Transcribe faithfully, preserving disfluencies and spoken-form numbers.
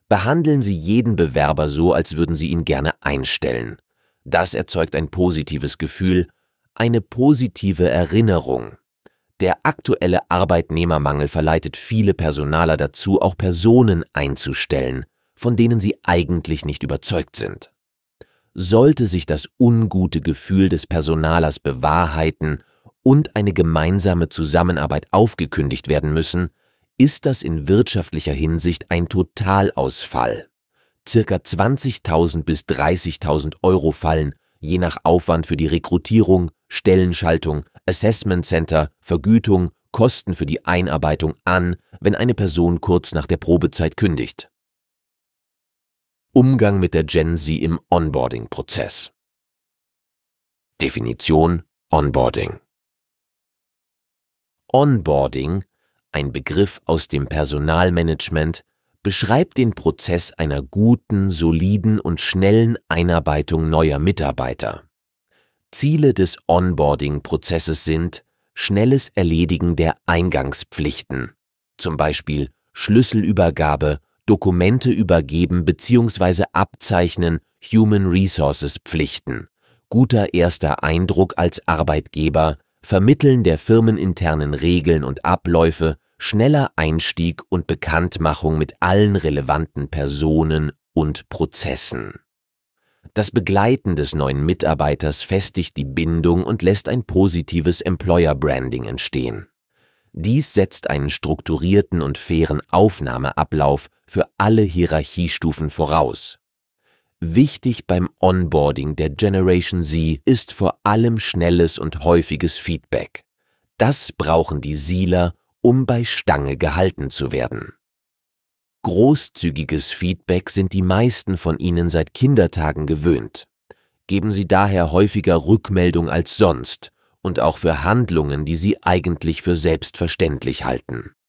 Behandeln Sie jeden Bewerber so, als würden Sie ihn gerne einstellen. Das erzeugt ein positives Gefühl, eine positive Erinnerung. Der aktuelle Arbeitnehmermangel verleitet viele Personaler dazu, auch Personen einzustellen, von denen sie eigentlich nicht überzeugt sind. Sollte sich das ungute Gefühl des Personalers bewahrheiten und eine gemeinsame Zusammenarbeit aufgekündigt werden müssen, ist das in wirtschaftlicher Hinsicht ein Totalausfall. Circa zwanzigtausend bis dreißigtausend Euro fallen, je nach Aufwand für die Rekrutierung, Stellenschaltung, Assessment Center, Vergütung, Kosten für die Einarbeitung an, wenn eine Person kurz nach der Probezeit kündigt. Umgang mit der Gen Z im Onboarding-Prozess. Definition: Onboarding. Onboarding, ein Begriff aus dem Personalmanagement, beschreibt den Prozess einer guten, soliden und schnellen Einarbeitung neuer Mitarbeiter. Ziele des Onboarding-Prozesses sind schnelles Erledigen der Eingangspflichten, zum Beispiel Schlüsselübergabe, Dokumente übergeben bzw. abzeichnen, Human Resources Pflichten, guter erster Eindruck als Arbeitgeber, Vermitteln der firmeninternen Regeln und Abläufe, schneller Einstieg und Bekanntmachung mit allen relevanten Personen und Prozessen. Das Begleiten des neuen Mitarbeiters festigt die Bindung und lässt ein positives Employer-Branding entstehen. Dies setzt einen strukturierten und fairen Aufnahmeablauf für alle Hierarchiestufen voraus. Wichtig beim Onboarding der Generation Z ist vor allem schnelles und häufiges Feedback. Das brauchen die SIler, um bei Stange gehalten zu werden. Großzügiges Feedback sind die meisten von Ihnen seit Kindertagen gewöhnt. Geben Sie daher häufiger Rückmeldung als sonst und auch für Handlungen, die Sie eigentlich für selbstverständlich halten.